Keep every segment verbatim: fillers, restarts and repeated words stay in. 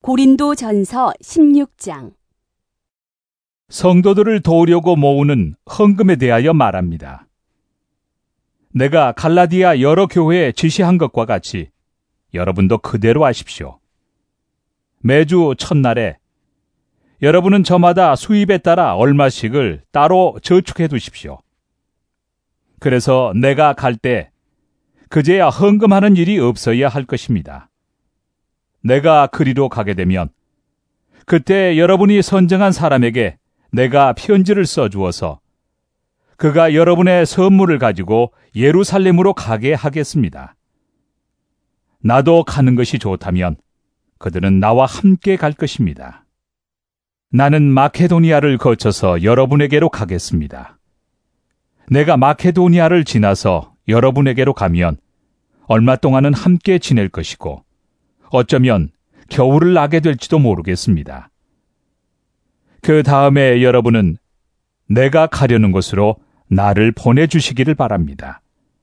고린도전서 십육 장. 성도들을 도우려고 모으는 헌금에 대하여 말합니다. 내가 갈라디아 여러 교회에 지시한 것과 같이 여러분도 그대로 하십시오. 매주 첫날에 여러분은 저마다 수입에 따라 얼마씩을 따로 저축해 두십시오. 그래서 내가 갈 때 그제야 헌금하는 일이 없어야 할 것입니다. 내가 그리로 가게 되면 그때 여러분이 선정한 사람에게 내가 편지를 써주어서 그가 여러분의 선물을 가지고 예루살렘으로 가게 하겠습니다. 나도 가는 것이 좋다면 그들은 나와 함께 갈 것입니다. 나는 마케도니아를 거쳐서 여러분에게로 가겠습니다. 내가 마케도니아를 지나서 여러분에게로 가면 얼마 동안은 함께 지낼 것이고 어쩌면 겨울을 나게 될지도 모르겠습니다. 그 다음에 여러분은 내가 가려는 곳으로 나를 보내주시기를 바랍니다.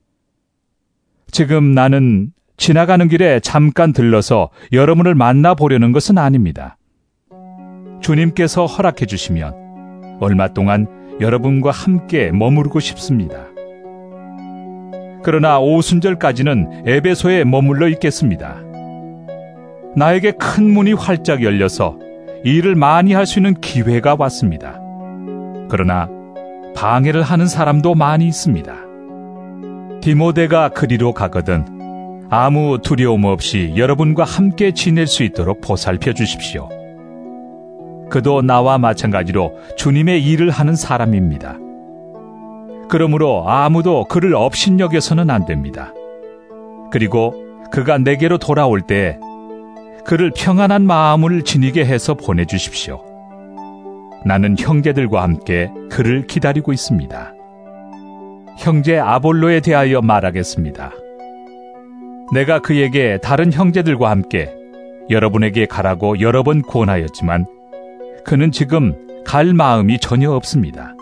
지금 나는 지나가는 길에 잠깐 들러서 여러분을 만나보려는 것은 아닙니다. 주님께서 허락해 주시면 얼마 동안 여러분과 함께 머무르고 싶습니다. 그러나 오순절까지는 에베소에 머물러 있겠습니다. 나에게 큰 문이 활짝 열려서 일을 많이 할 수 있는 기회가 왔습니다. 그러나 방해를 하는 사람도 많이 있습니다. 디모데가 그리로 가거든 아무 두려움 없이 여러분과 함께 지낼 수 있도록 보살펴 주십시오. 그도 나와 마찬가지로 주님의 일을 하는 사람입니다. 그러므로 아무도 그를 업신여겨서는 안 됩니다. 그리고 그가 내게로 돌아올 때 그를 평안한 마음을 지니게 해서 보내주십시오. 나는 형제들과 함께 그를 기다리고 있습니다. 형제 아볼로에 대하여 말하겠습니다. 내가 그에게 다른 형제들과 함께 여러분에게 가라고 여러 번 권하였지만 그는 지금 갈 마음이 전혀 없습니다.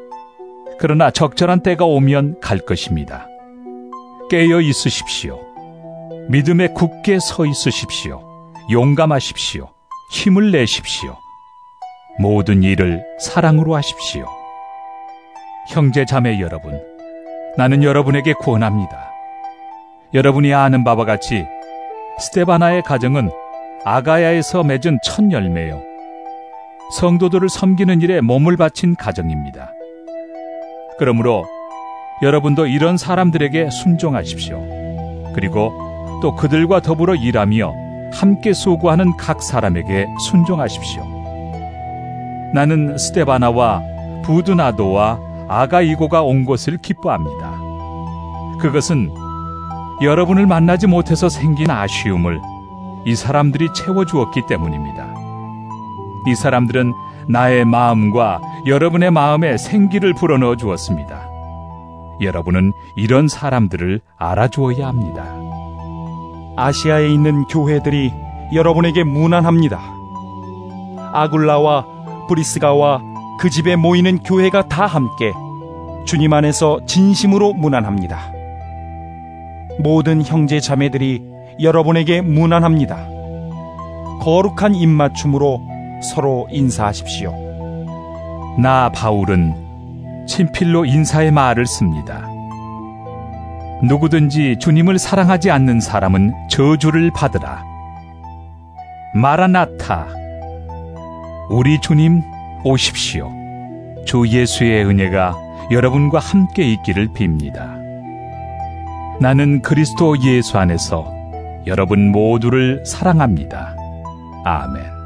그러나 적절한 때가 오면 갈 것입니다. 깨어 있으십시오. 믿음에 굳게 서 있으십시오. 용감하십시오. 힘을 내십시오. 모든 일을 사랑으로 하십시오. 형제 자매 여러분, 나는 여러분에게 권합니다. 여러분이 아는 바와 같이 스데바나의 가정은 아가야에서 맺은 첫 열매요. 성도들을 섬기는 일에 몸을 바친 가정입니다. 그러므로 여러분도 이런 사람들에게 순종하십시오. 그리고 또 그들과 더불어 일하며 함께 수고하는 각 사람에게 순종하십시오. 나는 스데바나와 부드나도와 아가이고가 온 것을 기뻐합니다. 그것은 여러분을 만나지 못해서 생긴 아쉬움을 이 사람들이 채워주었기 때문입니다. 이 사람들은 나의 마음과 여러분의 마음에 생기를 불어넣어 주었습니다. 여러분은 이런 사람들을 알아주어야 합니다. 아시아에 있는 교회들이 여러분에게 문안합니다. 아굴라와 브리스가와 그 집에 모이는 교회가 다 함께 주님 안에서 진심으로 문안합니다. 모든 형제 자매들이 여러분에게 문안합니다. 거룩한 입맞춤으로 서로 인사하십시오. 나 바울은 친필로 인사의 말을 씁니다. 누구든지 주님을 사랑하지 않는 사람은 저주를 받으라. 마라나타, 우리 주님 오십시오. 주 예수의 은혜가 여러분과 함께 있기를 빕니다. 나는 그리스도 예수 안에서 여러분 모두를 사랑합니다. 아멘.